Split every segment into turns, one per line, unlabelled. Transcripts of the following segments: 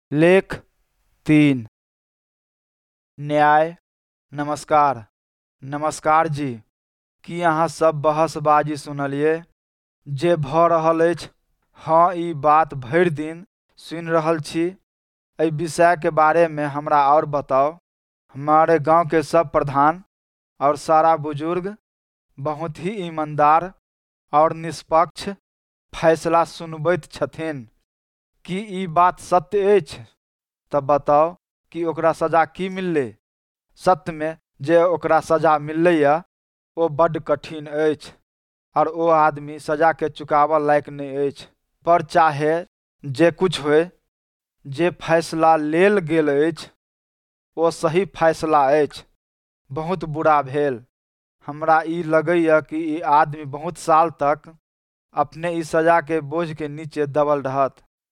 लेख 3। न्याय। नमस्कार। नमस्कार जी, की अहाँ सब बहसबाजी सुनलियै जे भऽ रहल अछि? हाँ, ई बात भरि दिन सुनि रहल छी। एहि विषय के बारे में हमरा और बताओ। हमारे गांव के सब प्रधान और सारा बुजुर्ग बहुत ही ईमानदार और निष्पक्ष फैसला सुनबैत छथिन। की ई बात सत्य अछि? तब बताओ कि ओकरा सजा की मिललै। सत्य में जे ओकरा सजा मिललैया ओ बड्ड कठिन अछि और ओ आदमी सजा के चुकावऽ लायक नहीं अछि। पर चाहे जे कुछ होय, जे फैसला लेल गेल अछि ओ सही फैसला अछि। बहुत बुरा भेल। हमरा ई लगैया कि ई आदमी बहुत साल तक अपने ई सजा के बोझ के नीचे दबल रहत,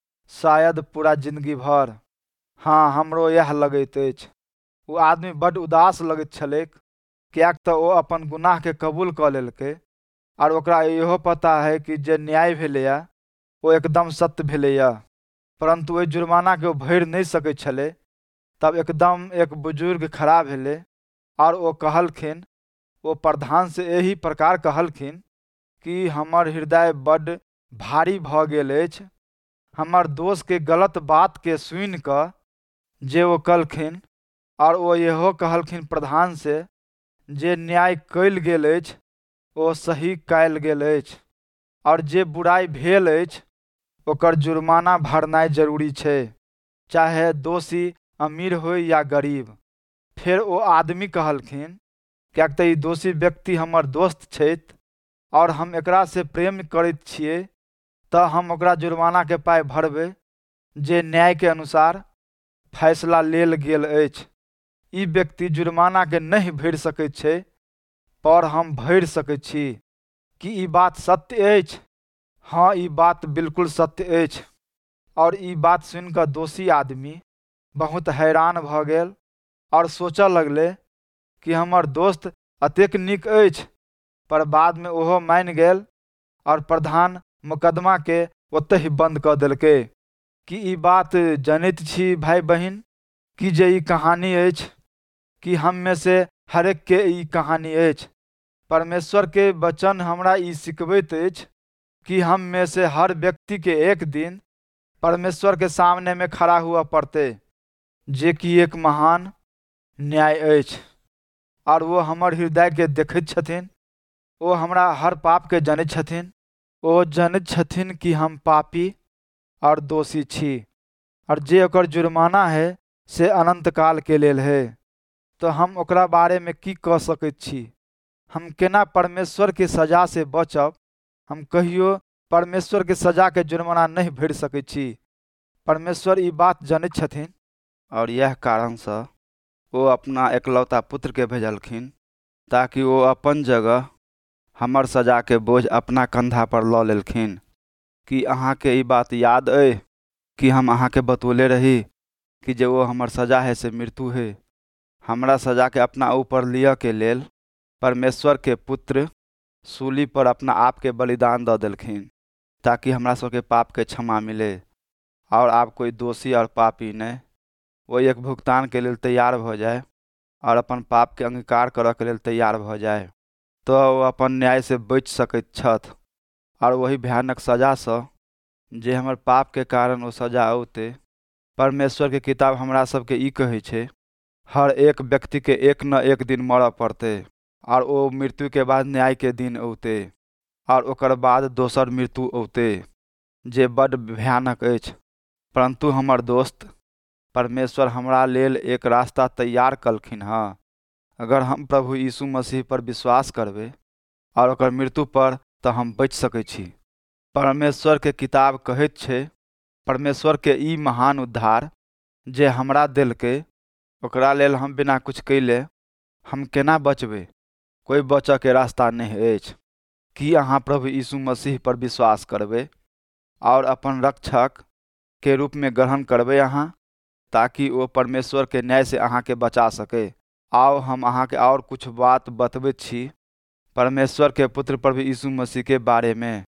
शायद पूरा जिंदगी भर। हाँ, हमरो यह लगैत अछि। ओ आदमी बड्ड उदास लगैत छलैक, किएक तऽ ओ अपन गुनाह के कबूल कऽ लेलकै और ओकरा इहो पता है कि जे न्याय भेलैया ओ एकदम सत्य भेलैया। परंतु ओहि जुर्माना के ओ भरि नहीं सकैत छलै। तब एकदम एक बुजुर्ग खड़ा भेलै और ओ कहलखिन, ओ प्रधान से एही प्रकार कहलखिन कि हमर हृदय बड्ड भारी भऽ गेल अछि। हमर दोस्त के गलत बात के सुनि कऽ जे ओ कहलखिन, और ओ इहो कहलखिन प्रधान से जे न्याय कयल गेल अछि ओ सही कयल गेल अछि और जे बुराई भेल अछि ओकर जुर्माना भरनाइ जरूरी छै, चाहे दोषी अमीर होय या गरीब। फिर ओ आदमी कहलखिन, किएक तऽ ई दोषी व्यक्ति हमर दोस्त छथि और हम एकरा से प्रेम करैत छियै, तऽ हम ओकरा जुर्माना के पाइ भरबै जे न्याय के अनुसार फैसला लेल गेल अछि। ई व्यक्ति जुर्माना के नहीं भरि सकैत छै, पर हम भरि सकैत छी। की ई बात सत्य अछि? हाँ, ई बात बिल्कुल सत्य अछि। और ई बात सुनिकऽ दोषी आदमी बहुत हैरान भऽ गेल और सोचऽ लगलै कि हमर दोस्त अतेक नीक अछि। पर बाद में ओहो मानि गेल और प्रधान मुकदमा के ओतहि बंद कऽ देलकै। की ई बात जनैत छी भाई बहिन, कि जे ई कहानी अछि कि हम में से हरेक के ई कहानी अछि। परमेश्वर के वचन हमरा ई सिखबैत अछि कि हम में से हर व्यक्ति के एक दिन परमेश्वर के सामने में खड़ा हुआ पड़ते, जे कि एक महान न्याय अछि। और वो हमर हृदय के देखैत छथिन। ओ हमरा हर पाप के जनैत छथिन। ओ जनैत छथिन कि हम पापी और दोषी छी और जे ओकर जुर्माना है से अनंत काल के लेल है। तो हम ओकरा बारे में की कह सकैत छी? हम केना परमेश्वर के सजा से बचब? हम कहियो परमेश्वर के सजा के जुर्माना नहीं भरि सकैत छी। परमेश्वर ई बात जनैत छथिन और यह कारण से वो अपना एकलौता पुत्र के भेजलखिन, ताकि वो अपन जगह हमर सजा के बोझ अपना कंधा पर लऽ लेलखिन। कि अहाँ के ई बात याद अइ कि हम अहाँ के बतौले रही कि जे वो हमर सजा है से मृत्यु है। हमरा सजा के अपना ऊपर लिया के लेल परमेश्वर के पुत्र सूली पर अपना आप के बलिदान दऽ देलखिन, ताकि हमरा सबके पाप के क्षमा मिले और आप कोई दोषी और पापी नहीं, वो एक भुगतान के लेल तैयार भऽ जाए और अपन पाप के अंगीकार करऽ के लेल तैयार भऽ जाए, तो वो अपन न्याय से बचि सकैत छथि और वही भयानक सजा से जे हमर पाप के कारण वो सजा औते। परमेश्वर के किताब हमरा सबके ई कहै छै, हर एक व्यक्ति के एक न एक दिन मरऽ पड़ते और वो मृत्यु के बाद न्याय के दिन औते और ओकर बाद दोसर मृत्यु औते, जे बड्ड भयानक अछि। परंतु हमर दोस्त, परमेश्वर हमरा लेल एक रास्ता तैयार कलखिन हँ। अगर हम प्रभु यीशु मसीह पर विश्वास करबै और ओकर मृत्यु पर, तऽ हम बचि सकै छी। परमेश्वर के किताब कहैत छै, परमेश्वर के ई महान उद्धार जे हमरा देलकै, ओकरा लेल हम बिना कुछ कैले हम केना बचबै? कोई बचऽ के रास्ता नहीं अछि। की अहाँ प्रभु यीशु मसीह पर विश्वास करबै और अपन रक्षक के रूप में ग्रहण करबै अहाँ, ताकि वो परमेश्वर के न्याय से अहाँ के बचा सके? आओ हम अहाँ के और कुछ बात बतबैत छी परमेश्वर के पुत्र प्रभु यीशु मसीह के बारे में।